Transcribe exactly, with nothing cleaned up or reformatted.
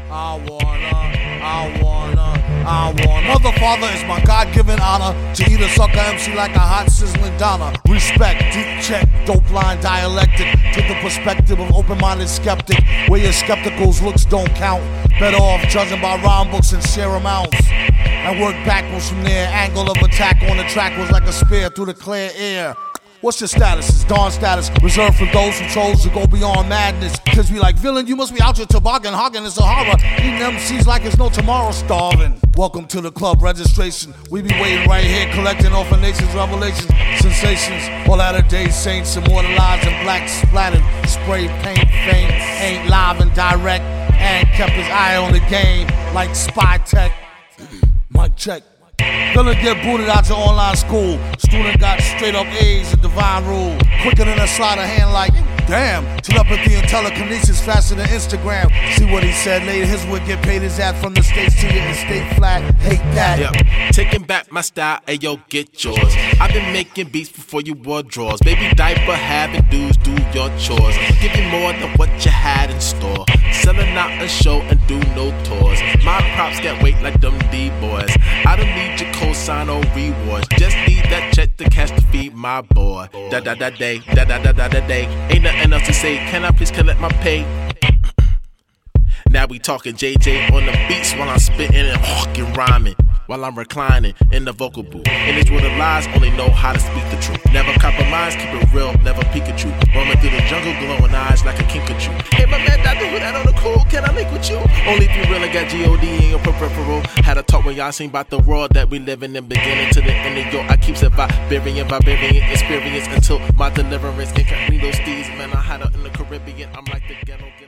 I wanna, I wanna, I wanna. Mother, father is my God-given honor to eat a sucker M C like a hot sizzling Donna. Respect, deep check, dope line dialectic. Take the perspective of open-minded skeptic, where your skepticals looks don't count. Better off judging by rhyme books and share amounts. And work backwards from there. Angle of attack on the track was like a spear through the clear air. What's your status? It's Dawn status, reserved for those who chose to go beyond madness. Kids be like, villain, you must be out your toboggan, hogging the Sahara, eating M Cs like it's no tomorrow, starving. Welcome to the club registration. We be waiting right here, collecting off of nation's revelations, sensations. All out of day saints, immortalized in black splattered, spray paint, faint, ain't live and direct, and kept his eye on the game like spy tech. Mic check. Gonna get booted out your online school. Student got straight up A's, a divine rule. Quicker than a sleight of hand, like, damn. Telepathy and telekinesis faster than Instagram. See what he said later, his would get paid his ad from the states to your estate flat. Hate that. Yep. Taking back my style, ayo, get yours. I've been making beats before you wore drawers. Baby diaper having dudes do your chores. Give you more than what you had in store. Selling out a show and do no tours. My props get weight like them D-boys. I don't need your cosign or rewards. Just need that check to cash to feed my boy. Da da da day, da da da da da day. Ain't nothing else to say. Can I please collect my pay? Now we talking J J on the beats while I'm spitting and hawking rhyming. While I'm reclining in the vocal booth. In this world of lies, only know how to speak the truth. Never compromise, keep it real, never Pikachu. Roaming through the jungle, glowing eyes like a Kinkajou. Hey my man, I do that on the cool, can I link with you? Only if you really got G O D in your peripheral. Had a talk with y'all seen about the world that we live in, the beginning to the end of yo. I keep it vibrating, vibrating experience until my deliverance. Incognito steeds, man, I had it in the Caribbean. I'm like the ghetto.